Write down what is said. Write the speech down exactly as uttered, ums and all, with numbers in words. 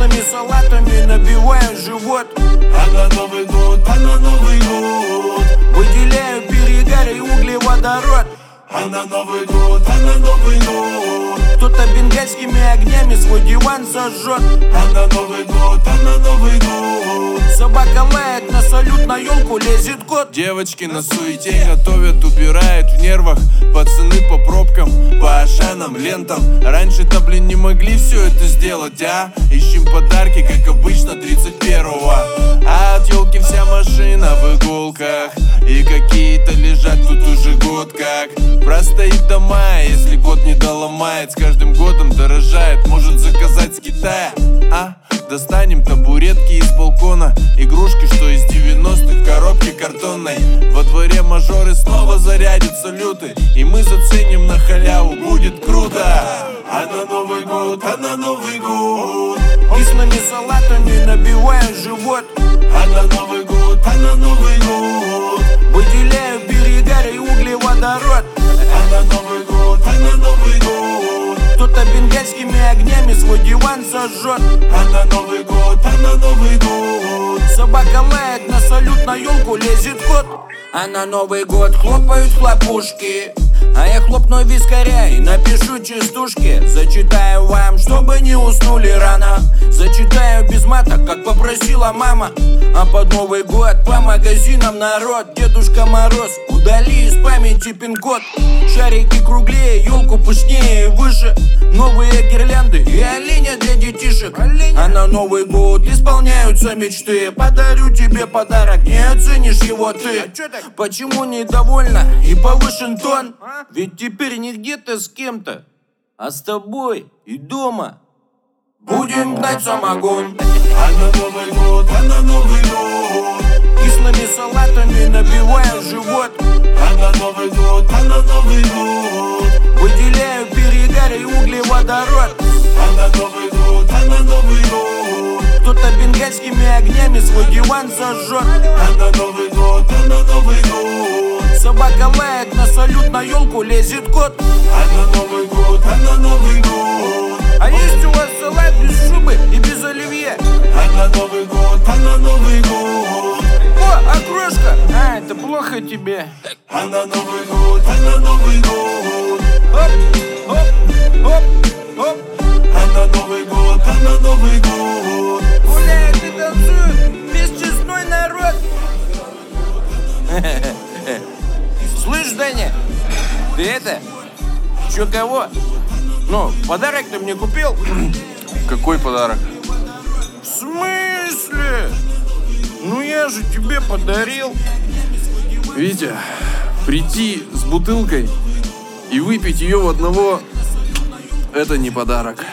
Вкусными салатами набиваю живот. А на Новый год, а на Новый год выделяю перегар и углеводород. А на Новый год, а на Новый год кто-то бенгальскими огнями свой диван сожжет. А на Новый год, а на Новый год собака лает, на салют на елку лезет кот. Девочки на суете готовят, убирают в нервах. Пацаны по пробкам, по ашанам, лентам. Раньше-то, блин, не могли все это сделать, а? Ищем подарки, как обычно, тридцать первого. А от елки вся машина в иголках, и какие-то лежат тут уже год как. Простоит до мая, если год не доломает. С каждым годом дорожает, может заказать с Китая, а? Достанем табуретки из балкона, игрушки, что из девяностых, в коробке картонной. Во дворе мажоры снова зарядят салюты, и мы заценим на халяву, будет круто. А на Новый год, а на Новый год вкусными салатами набиваю живот. А на Новый год, а на Новый год выделяю перегар и углеводород. А на Новый год, а на Новый год кто-то бенгальскими огнями свой диван сожжет. А на Новый год, а на Новый год собака лает, на салют на елку лезет кот. А на Новый год хлопают хлопушки, а я хлопну вискаря и напишу частушки. Зачитаю вам, чтобы не уснули рано. Зачитаю без мата, как попросила мама. А под Новый год по магазинам народ. Дедушка Мороз, удали из памяти пин-код. Шарики круглее, елку пышнее и выше. Новые гирлянды и оленя для детишек. А на Новый год исполняются мечты. Подарю тебе подарок, не оценишь его ты. Почему недовольна и повышен тон? Ведь теперь не где-то с кем-то, а с тобой и дома будем гнать самогон. А на Новый год, а на Новый год кислыми салатами набиваю живот. А на Новый год, а на Новый год выделяю перегар и углеводород. А на Новый год, а на Новый год кто-то бенгальскими огнями свой диван сожжет. А на Новый год, а на Новый год собака лает, на салют на елку лезет кот. А на Новый год, а на Новый год А есть у вас салат без шубы и без оливье? А на Новый год, а на Новый год О, окрошка! А, это плохо тебе. А на Новый год, а на Новый год Оп, оп, оп, оп. А на Новый год, а на Новый год Гуляет и танцует бесчестной народ. Слышь, Даня, ты это, чё кого? Ну, подарок ты мне купил? Какой подарок? В смысле? Ну я же тебе подарил. Витя, прийти с бутылкой и выпить ее в одного — это не подарок.